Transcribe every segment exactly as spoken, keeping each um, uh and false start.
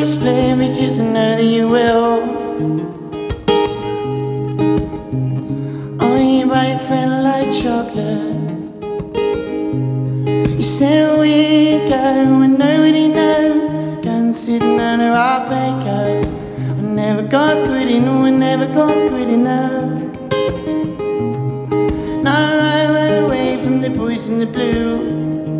explain because I know that you will. Oh, you buy a friend like chocolate. You said we go when nobody knows. Gun sitting under our bacon. I never got gritty, no, I never got gritty, no. Now I went away from the boys in the blue.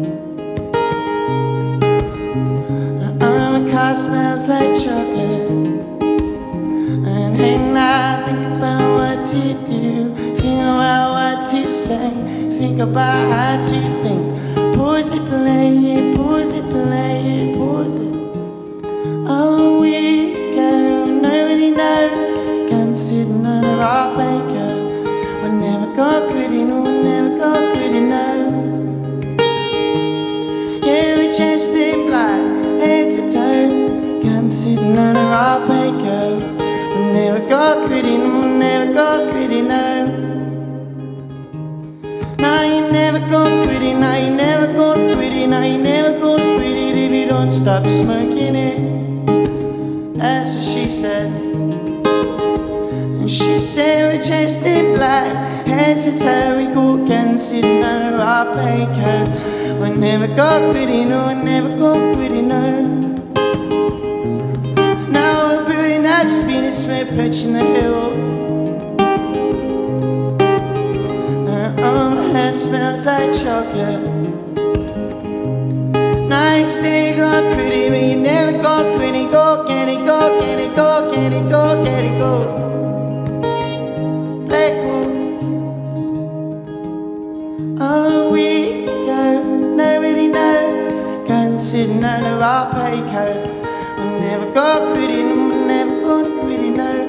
My car smells like chocolate. And hang now, think about what to do. Think about what to say. Think about how to think. Pause it, play it, pause it, play it, pause it. Oh, we go, nobody knows. Gun sitting under our bacon. We never got gritty, no, we never got gritty, no. Yeah, we just in black, head to toe. Gun sitting under our bacon. We never got gritty, no, we never got gritty, no. Now you never got gritty, now you never got gritty, now you never got gritty if you don't stop smoking it. That's what she said. And she said we're just in black, head to toe. We got guns sitting under our bacon. We never got gritty, no, we never got gritty, no. Now we're building up speeders, we're perching the hill. And oh, my head smells like chocolate. Now you say you got gritty, but you never got gritty. Go get it, go get it, go get it, go get it, go. Play cool. Oh, we go, nobody knows. Guns sitting under our paycoat. We never got gritty, no, we never got gritty, no.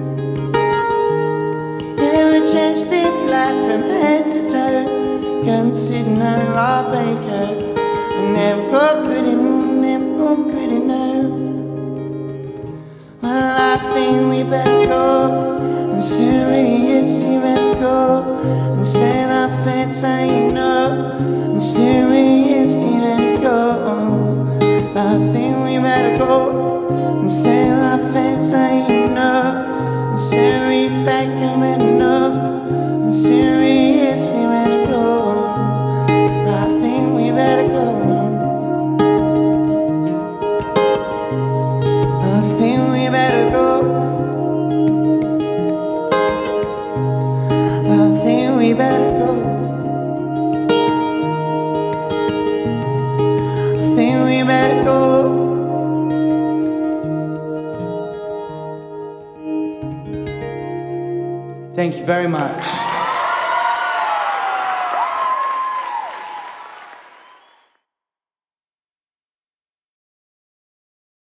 Yeah, we're just in black from head to toe. Guns sitting under our paycoat. We never got gritty, no, we never got gritty, no. Well, I think we better go and seriously better go and say that fence ain't no. And seriously better go. I think we better go and say that fence ain't no. And Siri Beckham better know. And seriously better go. I think we better go. I think we better go. I think we better go. I think we better go. Thank you very much.